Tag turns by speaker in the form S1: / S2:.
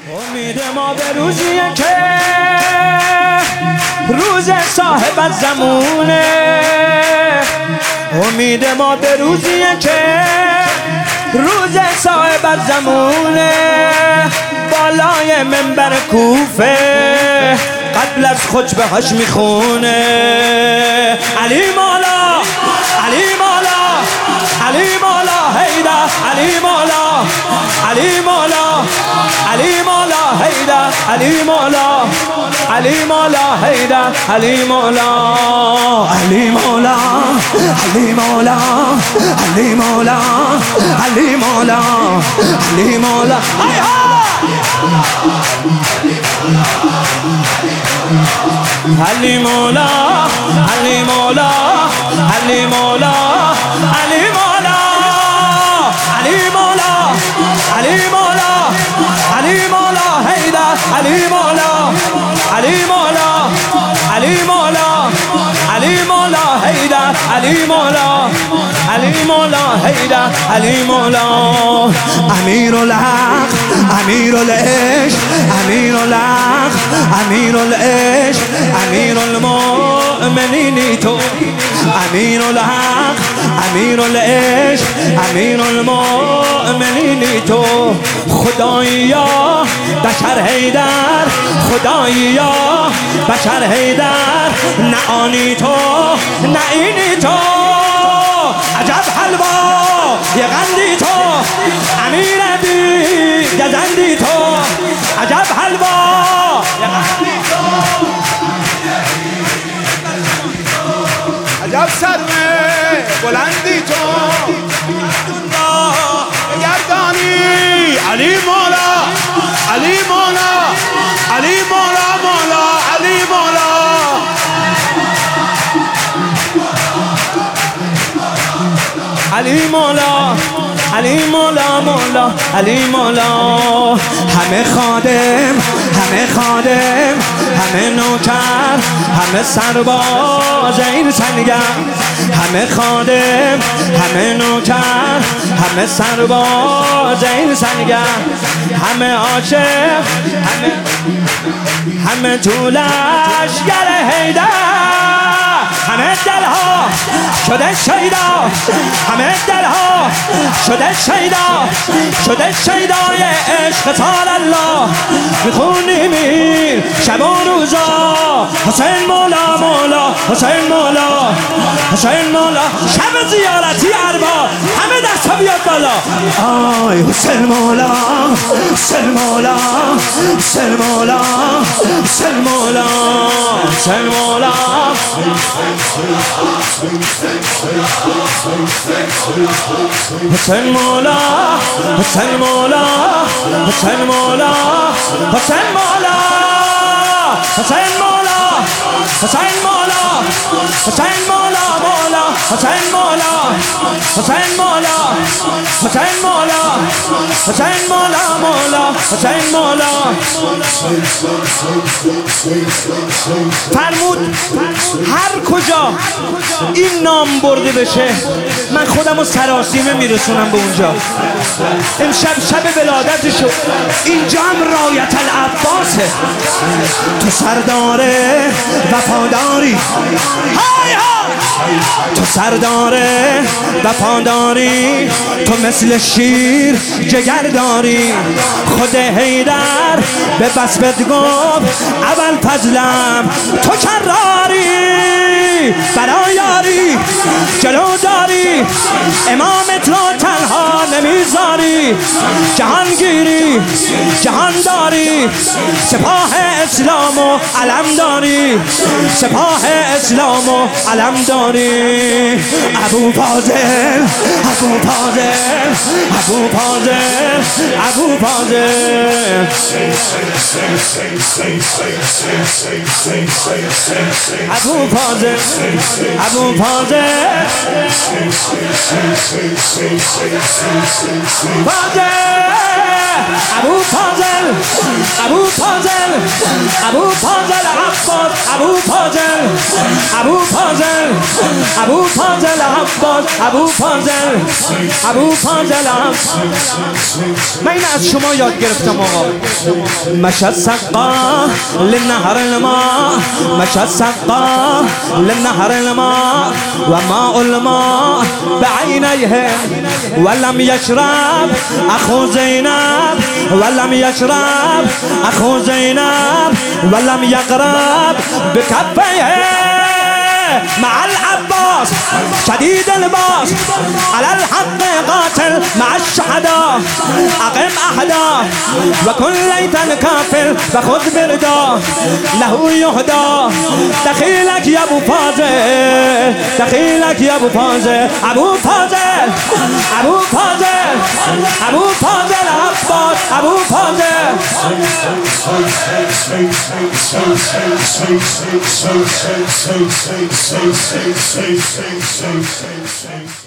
S1: امید ما به روزیه که روز صاحب از زمونه. امید ما به روزیه که روز صاحب از زمونه. بالای منبر کوفه قبل از خطبه هاش میخونه علی مولا علی مولا علی مولا هیدا علی مولا علی مولا علی مولا هیدا علی مولا علی مولا هیدا علی مولا علی مولا علی مولا علی مولا علی مولا علی مولا علی مولا علی مولا علی مولا علی مولا علی مولا علی مولا علی مولا هیدا علی مولا علی مولا علی مولا علی مولا هیدا علی مولا علی مولا هیدا علی مولا امیر الحق امیر العشق امیر الحق امیر العشق امیر المؤمنین تو امیر الحق امیر العشق امیر المؤمنین تو خدایا بشر حیدر خدایا بشر حیدر نه آنی تو نه اینی تو عجب حلوا یه غندی تو امیر بی گزندی تو عجب حلوا یه غندی تو
S2: عجب سرمه بلندی تو گردانی علی مولا علی مولا علی مولا مولا علی مولا
S1: علی مولا علی مولا مولا علی مولا همه خادم همه خادم همه نوکر همه سرباز این سنگر همه خادم همه نوکر همه سرباز این سنگر همه عاشق همه طولش گر حیدر همه دلها شده شیدا همه دلها شده شیدا شده شیدای عشق سال الله میخونیم این شب و روزا حسین مولا مولا حسین مولا حسین مولا شب زیارتی اربا همه دستا بیاد بالا آی حسین مولا حسین مولا حسین مولا حسین مولا حسین مولا حسین مولا حسین مولا حسین مولا حسین مولا حسین مولا حسین مولا حسین مولا مولا حسین مولا حسین مولا حسین مولا حسین مولا مولا حسین مولا فرمود هر کجا این نام برده بشه من خودمو سراسیمه میرسونم به اونجا. امشب شب ولادتشو اینجا هم رایت العباسه تو سردار وفاداری های های تو سردار وفاداری تو مثل شیر جگر داری خود حیدر به بسمت گفت اول فضلم تو کراری برایاری جلو داری امامت را تنها نمیذاری جهانگیری جهانداری سپاه اسلام و علم داری سپاه اسلام و علم داری ابو فاضل ابو فاضل ابو فاضل ابو فاضل ابو فاضل ابو فاضل فاضل ابو فاضل ابو فاضل ابو فاضل عباس ابو فاضل ابو فاضل ابو فاضل عباس ابو فاضل ابو فاضل عباس. من این از شما یاد گرفتم آقا. مشى السقا للنهر الماء مشى السقا للنهر الماء وماء الماء بعينيه ولم يشرب أخو زينب ولم يشرب أخو زينب ولم يقرب بكفيه مع العباس شديد الباس على الحق قاتل مع الشهداء أقم أحدا وكن ليتا كافر فخذ بردا له يهدى. دخيلك يا ابو فاضل دخيلك يا ابو فاضل ابو فاضل ابو فاضل ابو فاضل عباس ابو فاضل.